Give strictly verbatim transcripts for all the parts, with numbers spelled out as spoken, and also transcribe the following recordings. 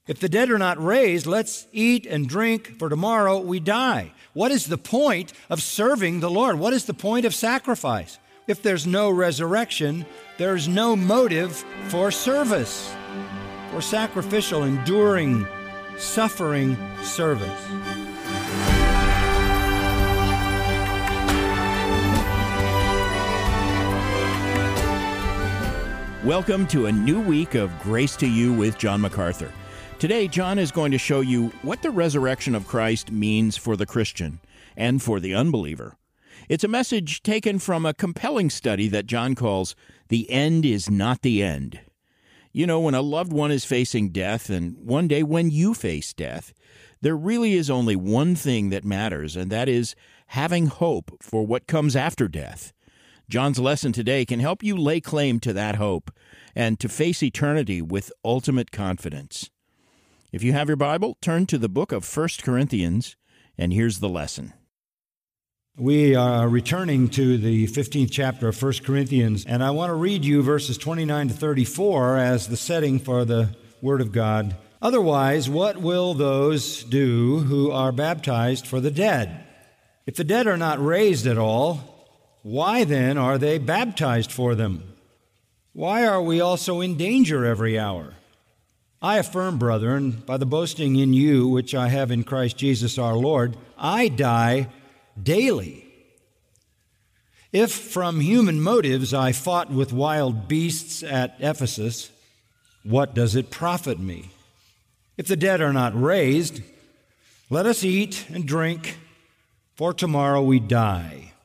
If the dead are not raised, let's eat and drink, for tomorrow we die. What is the point of serving the Lord? What is the point of sacrifice? If there's no resurrection, there's no motive for service, for sacrificial, enduring, suffering service. Welcome to a new week of Grace to You with John MacArthur. Today, John is going to show you what the resurrection of Christ means for the Christian and for the unbeliever. It's a message taken from a compelling study that John calls "The End is Not the End." You know, when a loved one is facing death, and one day when you face death, there really is only one thing that matters, and that is having hope for what comes after death. John's lesson today can help you lay claim to that hope and to face eternity with ultimate confidence. If you have your Bible, turn to the book of First Corinthians, and here's the lesson. We are returning to the fifteenth chapter of First Corinthians, and I want to read you verses twenty-nine to thirty-four as the setting for the Word of God. Otherwise, what will those do who are baptized for the dead? If the dead are not raised at all, why then are they baptized for them? Why are we also in danger every hour? I affirm, brethren, by the boasting in you which I have in Christ Jesus our Lord, I die daily. If from human motives I fought with wild beasts at Ephesus, what does it profit me? If the dead are not raised, let us eat and drink, for tomorrow we die.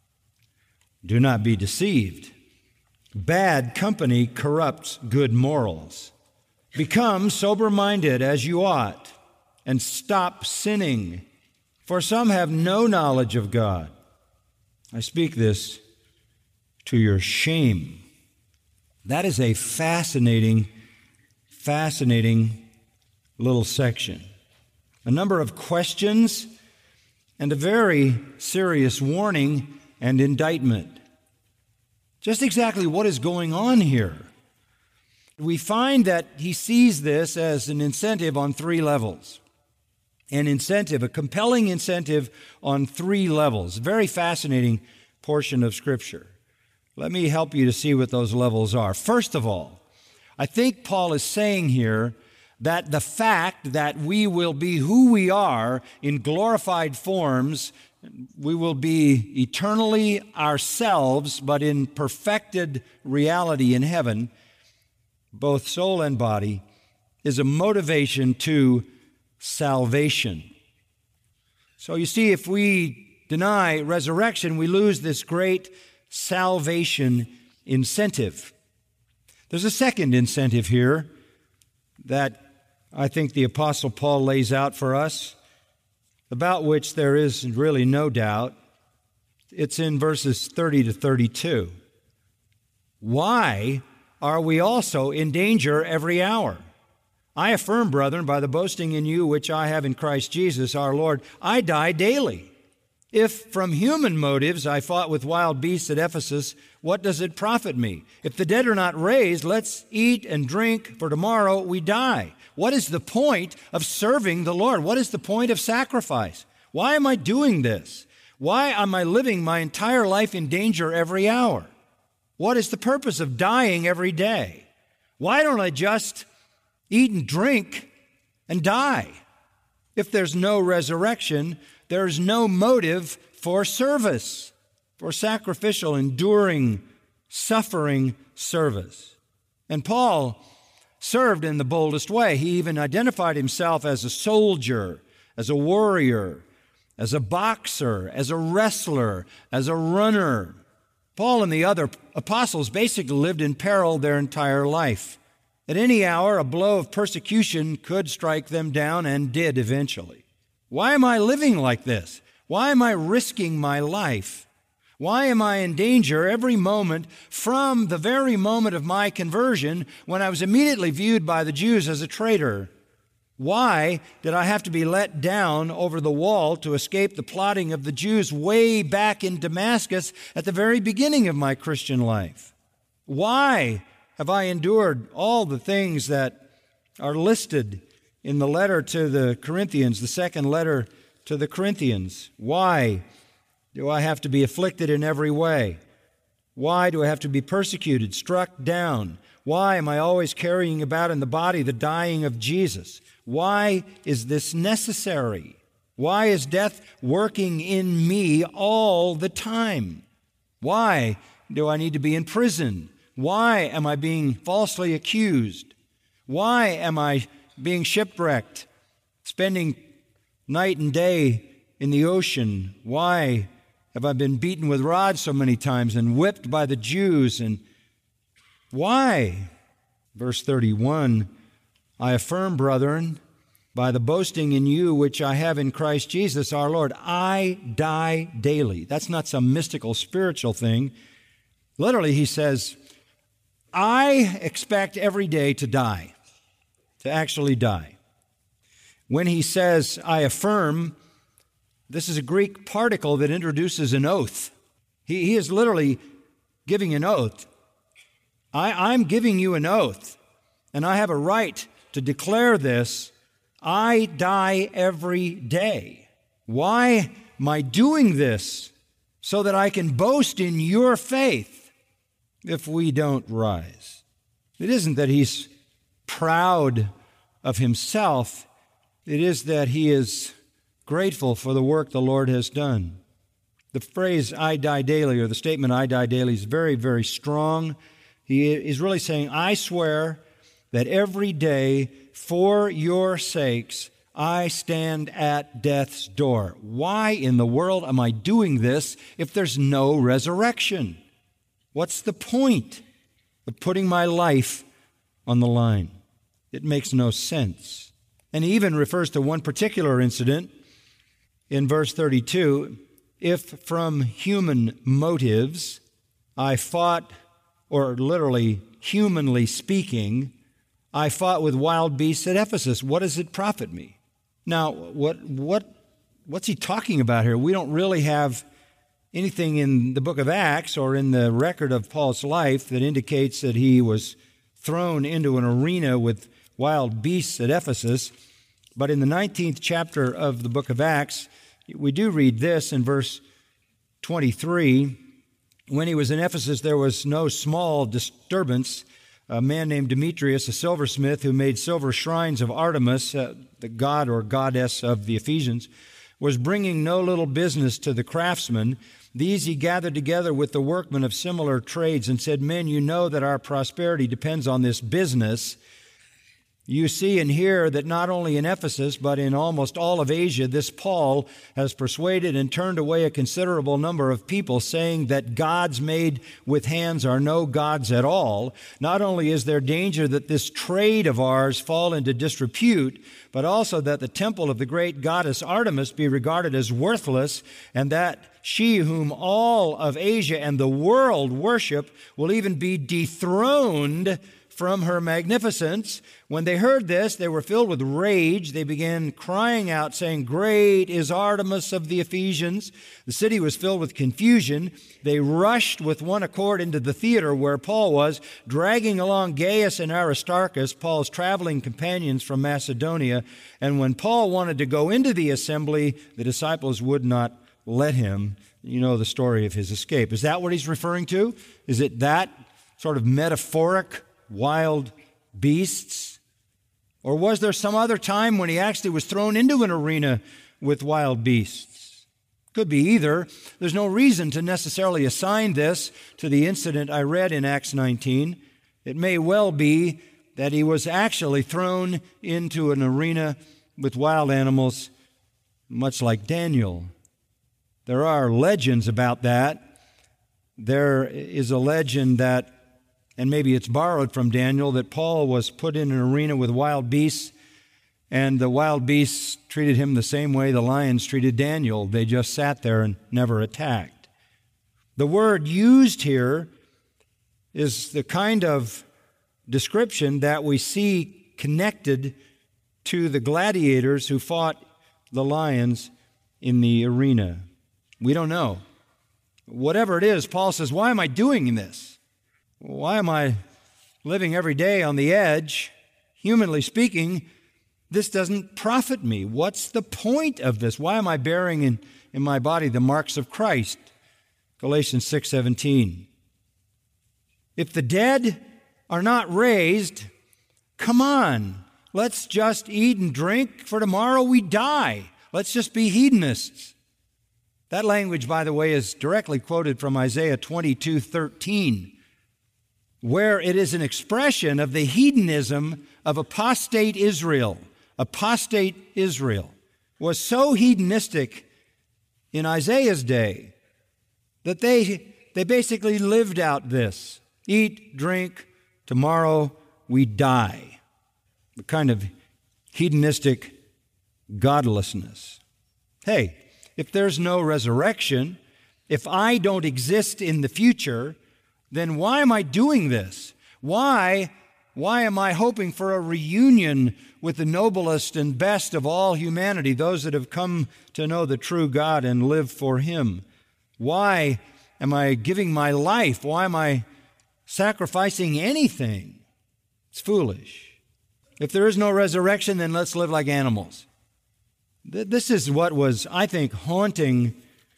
Do not be deceived. Bad company corrupts good morals. Become sober-minded as you ought, and stop sinning, for some have no knowledge of God. I speak this to your shame. That is a fascinating, fascinating little section. A number of questions and a very serious warning and indictment. Just exactly what is going on here? We find that he sees this as an incentive on three levels. An incentive, a compelling incentive on three levels. Very fascinating portion of Scripture. Let me help you to see what those levels are. First of all, I think Paul is saying here that the fact that we will be who we are in glorified forms, we will be eternally ourselves, but in perfected reality in heaven, both soul and body, is a motivation to salvation. So you see, if we deny resurrection, we lose this great salvation incentive. There's a second incentive here that I think the Apostle Paul lays out for us, about which there is really no doubt. It's in verses thirty to thirty-two. Why are we also in danger every hour? I affirm, brethren, by the boasting in you which I have in Christ Jesus our Lord, I die daily. If from human motives I fought with wild beasts at Ephesus, what does it profit me? If the dead are not raised, let's eat and drink, for tomorrow we die. What is the point of serving the Lord? What is the point of sacrifice? Why am I doing this? Why am I living my entire life in danger every hour? What is the purpose of dying every day? Why don't I just eat and drink and die? If there's no resurrection, there's no motive for service, for sacrificial, enduring, suffering service. And Paul served in the boldest way. He even identified himself as a soldier, as a warrior, as a boxer, as a wrestler, as a runner. Paul and the other apostles basically lived in peril their entire life. At any hour, a blow of persecution could strike them down, and did eventually. Why am I living like this? Why am I risking my life? Why am I in danger every moment from the very moment of my conversion, when I was immediately viewed by the Jews as a traitor? Why did I have to be let down over the wall to escape the plotting of the Jews way back in Damascus at the very beginning of my Christian life? Why have I endured all the things that are listed in the letter to the Corinthians, the second letter to the Corinthians. Why do I have to be afflicted in every way? Why do I have to be persecuted, struck down? Why am I always carrying about in the body the dying of Jesus? Why is this necessary? Why is death working in me all the time? Why do I need to be in prison? Why am I being falsely accused? Why am I being shipwrecked, spending night and day in the ocean? Why have I been beaten with rods so many times and whipped by the Jews? And why? Verse thirty-one, I affirm, brethren, by the boasting in you which I have in Christ Jesus our Lord, I die daily. That's not some mystical spiritual thing. Literally, he says, I expect every day to die, to actually die. When he says, I affirm, this is a Greek particle that introduces an oath. He, he is literally giving an oath. I, I'm giving you an oath, and I have a right to declare this. I die every day. Why am I doing this? So that I can boast in your faith if we don't rise. It isn't that he's proud of himself. It is that he is grateful for the work the Lord has done. The phrase, I die daily, or the statement, I die daily, is very, very strong. He is really saying, I swear that every day for your sakes I stand at death's door. Why in the world am I doing this if there's no resurrection? What's the point of putting my life on the line? It makes no sense. And he even refers to one particular incident in verse thirty-two. If from human motives I fought, or literally humanly speaking, I fought with wild beasts at Ephesus, what does it profit me? Now, what what what's he talking about here? We don't really have anything in the book of Acts or in the record of Paul's life that indicates that he was thrown into an arena with wild beasts at Ephesus. But in the nineteenth chapter of the book of Acts, we do read this in verse twenty-three. When he was in Ephesus, there was no small disturbance. A man named Demetrius, a silversmith who made silver shrines of Artemis, uh, the god or goddess of the Ephesians, was bringing no little business to the craftsmen. These he gathered together with the workmen of similar trades and said, Men, you know that our prosperity depends on this business. You see and hear that not only in Ephesus, but in almost all of Asia, this Paul has persuaded and turned away a considerable number of people, saying that gods made with hands are no gods at all. Not only is there danger that this trade of ours fall into disrepute, but also that the temple of the great goddess Artemis be regarded as worthless, and that she whom all of Asia and the world worship will even be dethroned from her magnificence. When they heard this, they were filled with rage. They began crying out, saying, Great is Artemis of the Ephesians. The city was filled with confusion. They rushed with one accord into the theater where Paul was, dragging along Gaius and Aristarchus, Paul's traveling companions from Macedonia. And when Paul wanted to go into the assembly, the disciples would not let him. You know the story of his escape. Is that what he's referring to? Is it that sort of metaphoric wild beasts? Or was there some other time when he actually was thrown into an arena with wild beasts? Could be either. There's no reason to necessarily assign this to the incident I read in Acts nineteen. It may well be that he was actually thrown into an arena with wild animals, much like Daniel. There are legends about that. There is a legend that, and maybe it's borrowed from Daniel, that Paul was put in an arena with wild beasts, and the wild beasts treated him the same way the lions treated Daniel. They just sat there and never attacked. The word used here is the kind of description that we see connected to the gladiators who fought the lions in the arena. We don't know. Whatever it is, Paul says, why am I doing this? Why am I living every day on the edge? Humanly speaking, This doesn't profit me. What's the point of this? Why am I bearing in, in my body the marks of Christ? Galatians six seventeen. If the dead are not raised, come on, let's just eat and drink, for tomorrow we die. Let's just be hedonists. That language, by the way, is directly quoted from Isaiah twenty-two thirteen, where it is an expression of the hedonism of apostate Israel. Apostate Israel was so hedonistic in Isaiah's day that they, they basically lived out this. Eat, drink, tomorrow we die. The kind of hedonistic godlessness. Hey, if there's no resurrection, if I don't exist in the future, then why am I doing this? Why, why am I hoping for a reunion with the noblest and best of all humanity, those that have come to know the true God and live for Him? Why am I giving my life? Why am I sacrificing anything? It's foolish. If there is no resurrection, then let's live like animals. This is what was, I think, haunting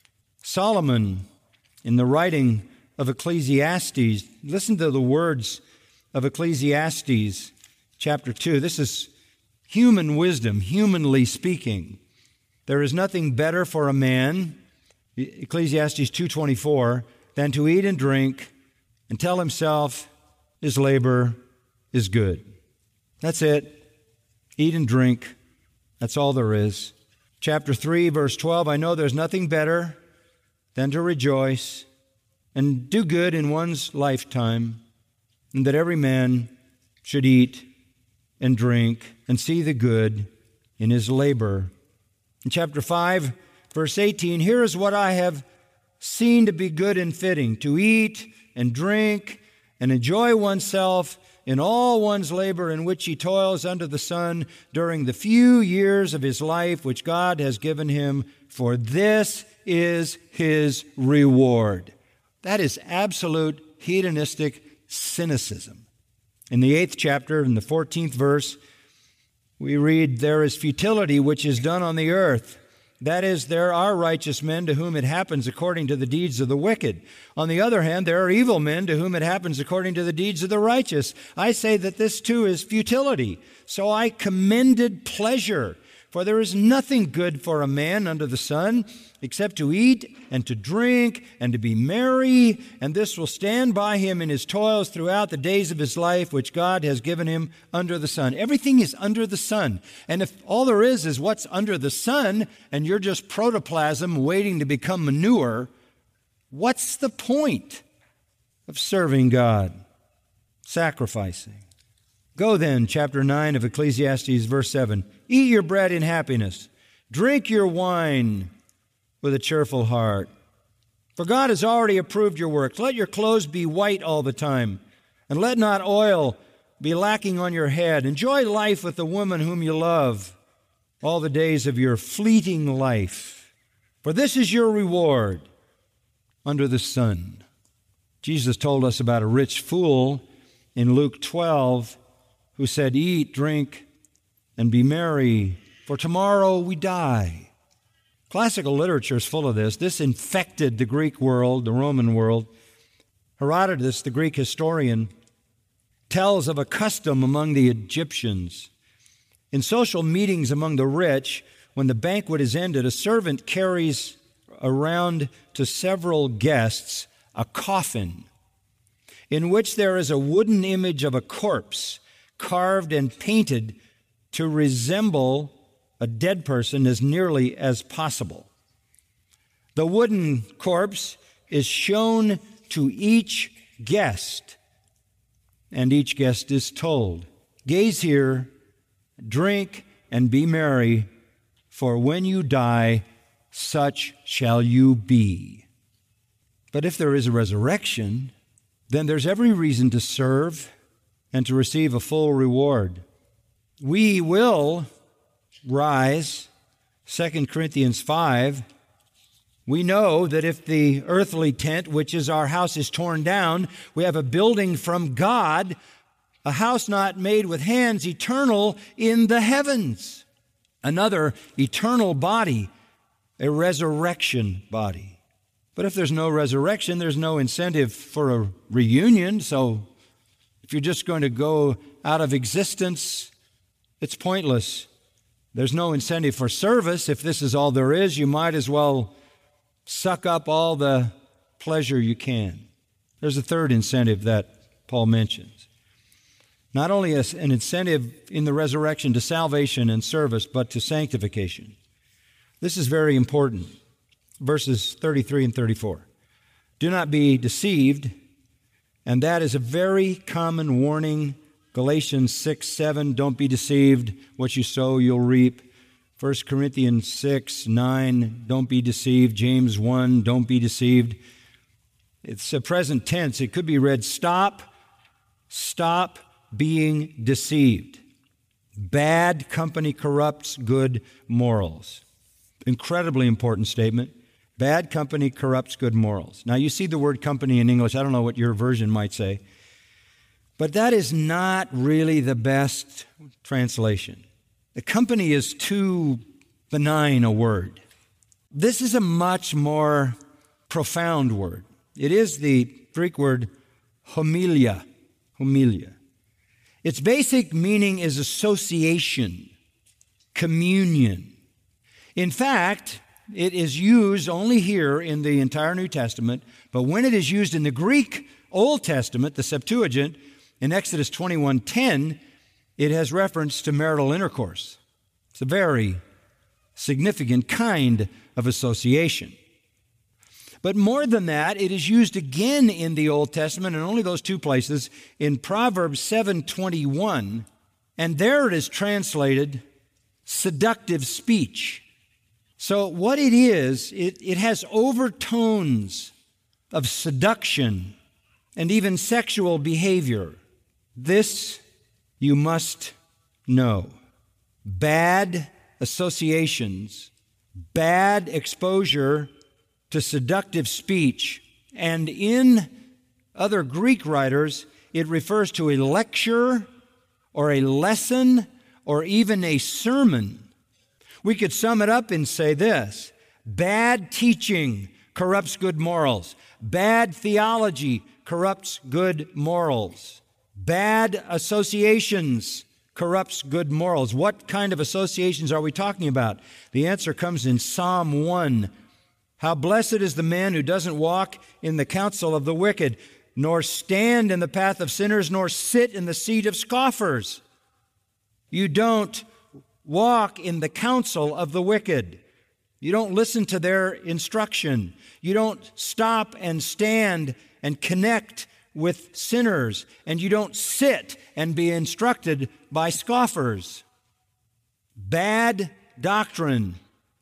Solomon in the writing of Ecclesiastes. Listen to the words of Ecclesiastes chapter two. This is human wisdom, humanly speaking. There is nothing better for a man, Ecclesiastes two twenty-four, than to eat and drink and tell himself his labor is good. That's it. Eat and drink. That's all there is. Chapter three, verse twelve, I know there's nothing better than to rejoice and do good in one's lifetime, and that every man should eat and drink and see the good in his labor. In chapter five, verse eighteen, here is what I have seen to be good and fitting, to eat and drink and enjoy oneself in all one's labor in which he toils under the sun during the few years of his life which God has given him, for this is his reward. That is absolute hedonistic cynicism. In the eighth chapter, in the fourteenth verse, we read, there is futility which is done on the earth. That is, there are righteous men to whom it happens according to the deeds of the wicked. On the other hand, there are evil men to whom it happens according to the deeds of the righteous. I say that this too is futility. So I commended pleasure. For there is nothing good for a man under the sun except to eat and to drink and to be merry, and this will stand by him in his toils throughout the days of his life, which God has given him under the sun. Everything is under the sun. And if all there is is what's under the sun, and you're just protoplasm waiting to become manure, what's the point of serving God? Sacrificing. Go then, chapter nine of Ecclesiastes, verse seven. Eat your bread in happiness. Drink your wine with a cheerful heart. For God has already approved your works. Let your clothes be white all the time, and let not oil be lacking on your head. Enjoy life with the woman whom you love all the days of your fleeting life. For this is your reward under the sun. Jesus told us about a rich fool in Luke twelve, who said, eat, drink, and be merry, for tomorrow we die. Classical literature is full of this. This infected the Greek world, the Roman world. Herodotus, the Greek historian, tells of a custom among the Egyptians. In social meetings among the rich, when the banquet is ended, a servant carries around to several guests a coffin in which there is a wooden image of a corpse carved and painted to resemble a dead person as nearly as possible. The wooden corpse is shown to each guest, and each guest is told, gaze here, drink, and be merry, for when you die, such shall you be. But if there is a resurrection, then there's every reason to serve and to receive a full reward. We will rise. Second Corinthians five. We know that if the earthly tent, which is our house, is torn down, we have a building from God a house not made with hands, eternal in the heavens. Another eternal body, a resurrection body. But if there's no resurrection, there's no incentive for a reunion. So if you're just going to go out of existence, it's pointless. There's no incentive for service. If this is all there is, you might as well suck up all the pleasure you can. There's a third incentive that Paul mentions. Not only an incentive in the resurrection to salvation and service, but to sanctification. This is very important. Verses thirty-three and thirty-four. Do not be deceived, and that is a very common warning. Galatians six, seven, don't be deceived. What you sow, you'll reap. First Corinthians six, nine, don't be deceived. James one, don't be deceived. It's a present tense. It could be read, stop, stop being deceived. Bad company corrupts good morals. Incredibly important statement. Bad company corrupts good morals. Now, you see the word company in English. I don't know what your version might say. But that is not really the best translation. The company is too benign a word. This is a much more profound word. It is the Greek word homilia. Homilia. Its basic meaning is association, communion. In fact, it is used only here in the entire New Testament, but when it is used in the Greek Old Testament, the Septuagint, in Exodus twenty-one ten, it has reference to marital intercourse. It's a very significant kind of association. But more than that, it is used again in the Old Testament, and only those two places, in Proverbs seven twenty-one, and there it is translated seductive speech. So what it is, it, it has overtones of seduction and even sexual behavior. This you must know. Bad associations, bad exposure to seductive speech, and in other Greek writers, it refers to a lecture or a lesson or even a sermon. We could sum it up and say this: bad teaching corrupts good morals. Bad theology corrupts good morals. Bad associations corrupts good morals. What kind of associations are we talking about? The answer comes in Psalm one. How blessed is the man who doesn't walk in the counsel of the wicked, nor stand in the path of sinners, nor sit in the seat of scoffers. You don't walk in the counsel of the wicked. You don't listen to their instruction. You don't stop and stand and connect with sinners. And you don't sit and be instructed by scoffers. Bad doctrine,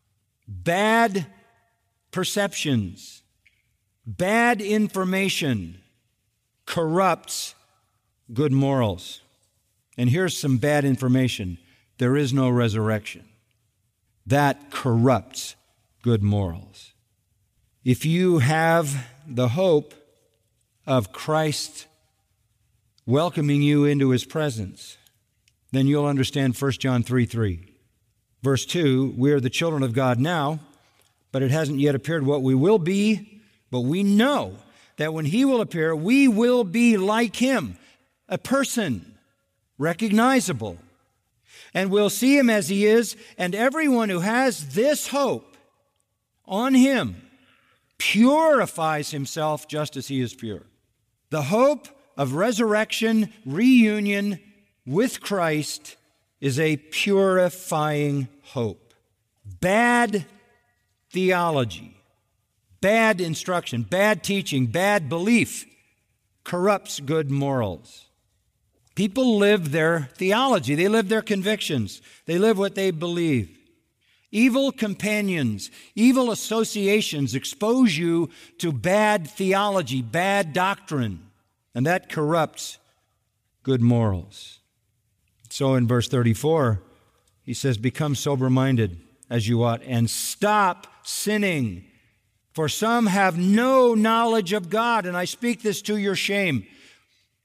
bad perceptions, bad information corrupts good morals. And here's some bad information. There is no resurrection. That corrupts good morals. If you have the hope of Christ welcoming you into His presence, then you'll understand First John three three. Verse two, we are the children of God now, but it hasn't yet appeared what we will be, but we know that when He will appear, we will be like Him, a person, recognizable. And we'll see Him as He is, and everyone who has this hope on Him purifies himself just as He is pure. The hope of resurrection, reunion with Christ is a purifying hope. Bad theology, bad instruction, bad teaching, bad belief corrupts good morals. People live their theology. They live their convictions. They live what they believe. Evil companions, evil associations expose you to bad theology, bad doctrine, and that corrupts good morals. So in verse thirty-four, he says, become sober-minded as you ought, and stop sinning. For some have no knowledge of God, and I speak this to your shame.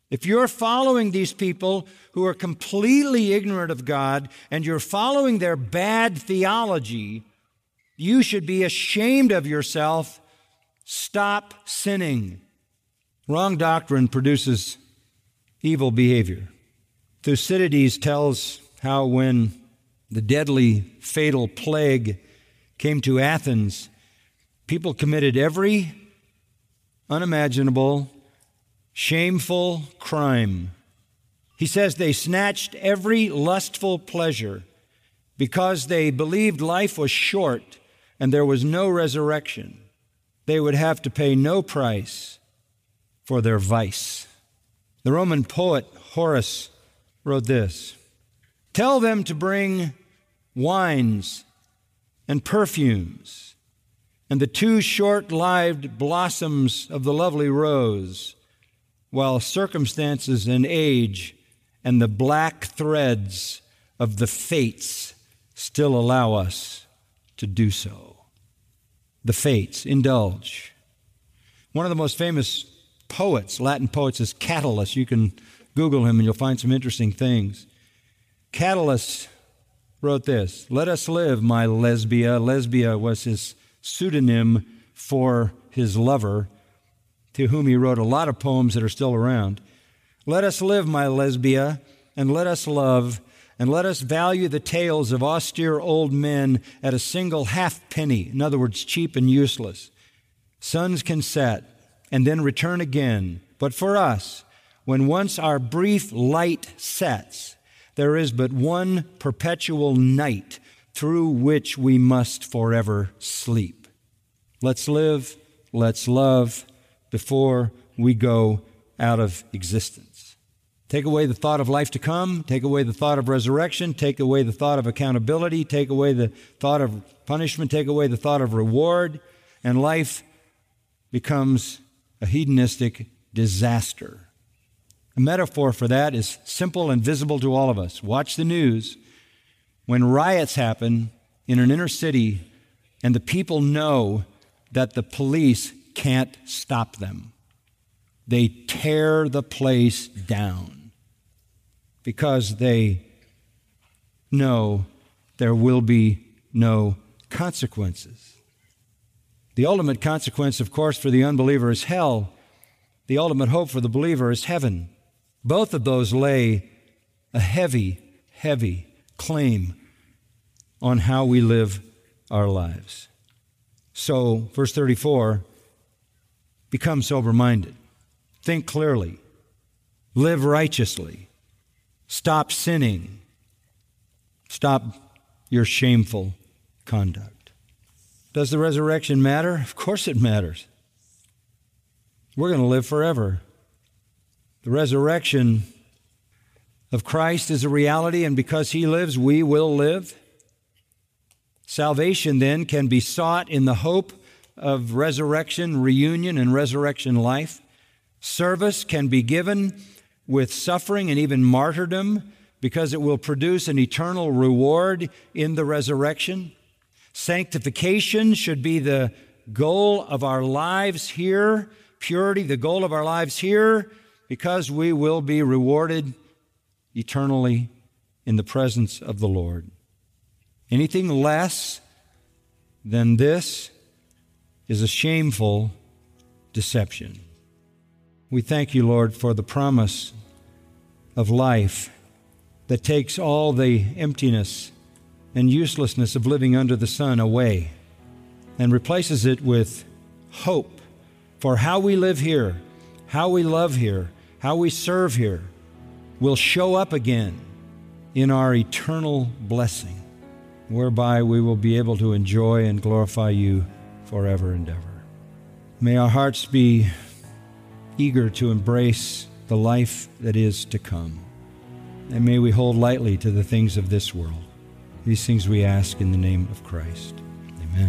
If you're following these people who are completely ignorant of God and you're following their bad theology, you should be ashamed of yourself. Stop sinning. Wrong doctrine produces evil behavior. Thucydides tells how when the deadly, fatal plague came to Athens, people committed every unimaginable, shameful crime. He says they snatched every lustful pleasure because they believed life was short and there was no resurrection. They would have to pay no price for their vice. The Roman poet Horace wrote this: "Tell them to bring wines and perfumes and the two short-lived blossoms of the lovely rose, while circumstances and age and the black threads of the fates still allow us to do so." The fates, indulge. One of the most famous poets, Latin poets, is Catullus. You can Google him and you'll find some interesting things. Catullus wrote this: "Let us live, my Lesbia." Lesbia was his pseudonym for his lover, to whom he wrote a lot of poems that are still around. "Let us live, my Lesbia, and let us love, and let us value the tales of austere old men at a single halfpenny," in other words, cheap and useless. "Suns can set and then return again, but for us, when once our brief light sets, there is but one perpetual night through which we must forever sleep. Let's live, let's love, before we go out of existence." Take away the thought of life to come, take away the thought of resurrection, take away the thought of accountability, take away the thought of punishment, take away the thought of reward, and life becomes a hedonistic disaster. A metaphor for that is simple and visible to all of us. Watch the news. When riots happen in an inner city and the people know that the police can't stop them, they tear the place down because they know there will be no consequences. The ultimate consequence, of course, for the unbeliever is hell. The ultimate hope for the believer is heaven. Both of those lay a heavy, heavy claim on how we live our lives. So, verse thirty-four, become sober-minded. Think clearly. Live righteously. Stop sinning. Stop your shameful conduct. Does the resurrection matter? Of course it matters. We're going to live forever. The resurrection of Christ is a reality, and because He lives, we will live. Salvation, then, can be sought in the hope of resurrection, reunion, and resurrection life. Service can be given with suffering and even martyrdom because it will produce an eternal reward in the resurrection. Sanctification should be the goal of our lives here. Purity, the goal of our lives here, because we will be rewarded eternally in the presence of the Lord. Anything less than this is a shameful deception. We thank you, Lord, for the promise of life that takes all the emptiness and uselessness of living under the sun away and replaces it with hope for how we live here, how we love here, how we serve here will show up again in our eternal blessing, whereby we will be able to enjoy and glorify you forever and ever. May our hearts be eager to embrace the life that is to come, and may we hold lightly to the things of this world. These things we ask in the name of Christ. Amen.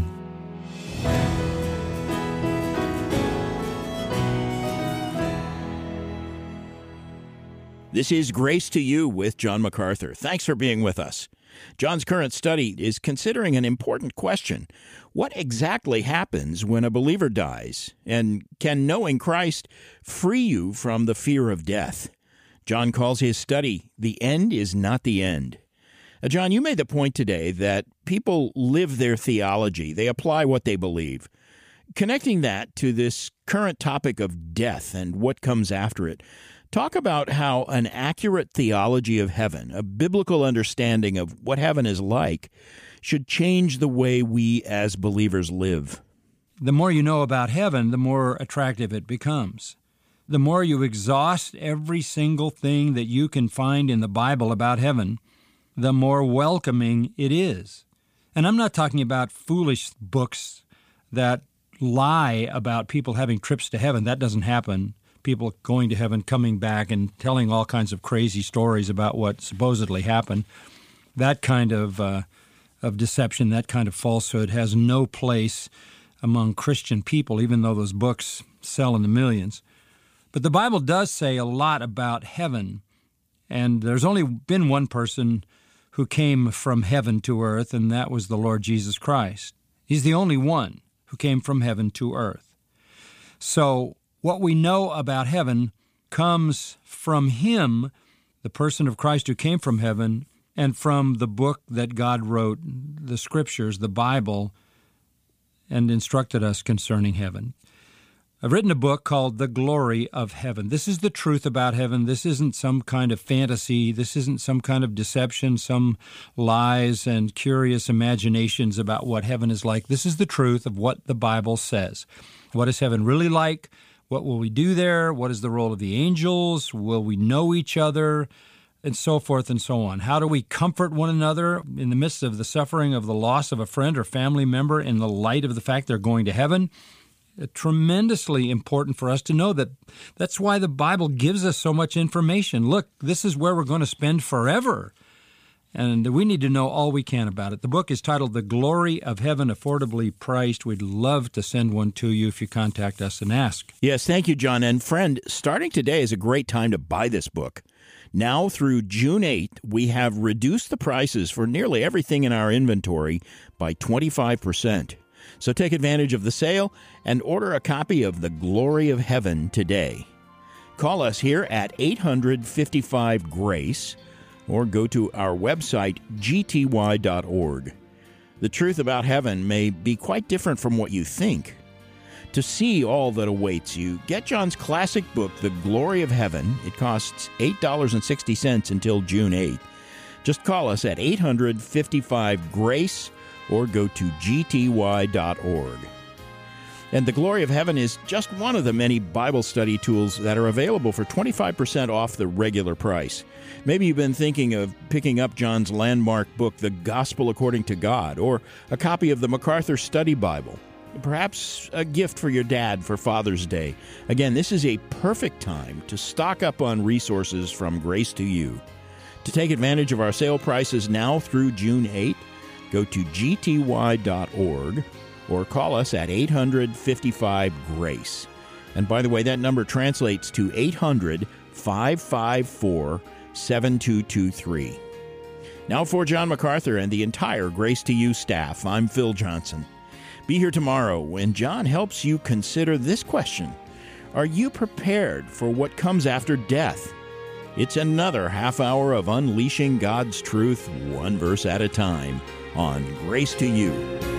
This is Grace to You with John MacArthur. Thanks for being with us. John's current study is considering an important question. What exactly happens when a believer dies? And can knowing Christ free you from the fear of death? John calls his study, "The End is Not the End." Now, John, you made the point today that people live their theology. They apply what they believe. Connecting that to this current topic of death and what comes after it, talk about how an accurate theology of heaven, a biblical understanding of what heaven is like, should change the way we as believers live. The more you know about heaven, the more attractive it becomes. The more you exhaust every single thing that you can find in the Bible about heaven, the more welcoming it is. And I'm not talking about foolish books that lie about people having trips to heaven. That doesn't happen. People going to heaven, coming back, and telling all kinds of crazy stories about what supposedly happened. That kind of uh, of deception, that kind of falsehood has no place among Christian people, even though those books sell in the millions. But the Bible does say a lot about heaven, and there's only been one person who came from heaven to earth, and that was the Lord Jesus Christ. He's the only one who came from heaven to earth. So what we know about heaven comes from him, the person of Christ who came from heaven, and from the book that God wrote, the Scriptures, the Bible, and instructed us concerning heaven. I've written a book called The Glory of Heaven. This is the truth about heaven. This isn't some kind of fantasy. This isn't some kind of deception, some lies and curious imaginations about what heaven is like. This is the truth of what the Bible says. What is heaven really like? What will we do there? What is the role of the angels? Will we know each other? And so forth and so on. How do we comfort one another in the midst of the suffering of the loss of a friend or family member in the light of the fact they're going to heaven? Tremendously important for us to know that. That's why the Bible gives us so much information. Look, this is where we're going to spend forever, and we need to know all we can about it. The book is titled The Glory of Heaven, affordably priced. We'd love to send one to you if you contact us and ask. Yes, thank you, John. And friend, starting today is a great time to buy this book. Now through June eighth, we have reduced the prices for nearly everything in our inventory by twenty-five percent. So take advantage of the sale and order a copy of The Glory of Heaven today. Call us here at eight hundred fifty-five GRACE or go to our website, g t y dot org. The truth about heaven may be quite different from what you think. To see all that awaits you, get John's classic book, The Glory of Heaven. It costs eight dollars and sixty cents until June eighth. Just call us at eight hundred fifty-five GRACE or go to g t y dot org. And The Glory of Heaven is just one of the many Bible study tools that are available for twenty-five percent off the regular price. Maybe you've been thinking of picking up John's landmark book, The Gospel According to God, or a copy of the MacArthur Study Bible. Perhaps a gift for your dad for Father's Day. Again, this is a perfect time to stock up on resources from Grace to You. To take advantage of our sale prices now through June eighth, go to g t y dot org or call us at eight hundred fifty-five GRACE. And by the way, that number translates to eight hundred five five four seven two two three. Now for John MacArthur and the entire Grace to You staff, I'm Phil Johnson. Be here tomorrow when John helps you consider this question: are you prepared for what comes after death? It's another half hour of unleashing God's truth, one verse at a time, on Grace to You.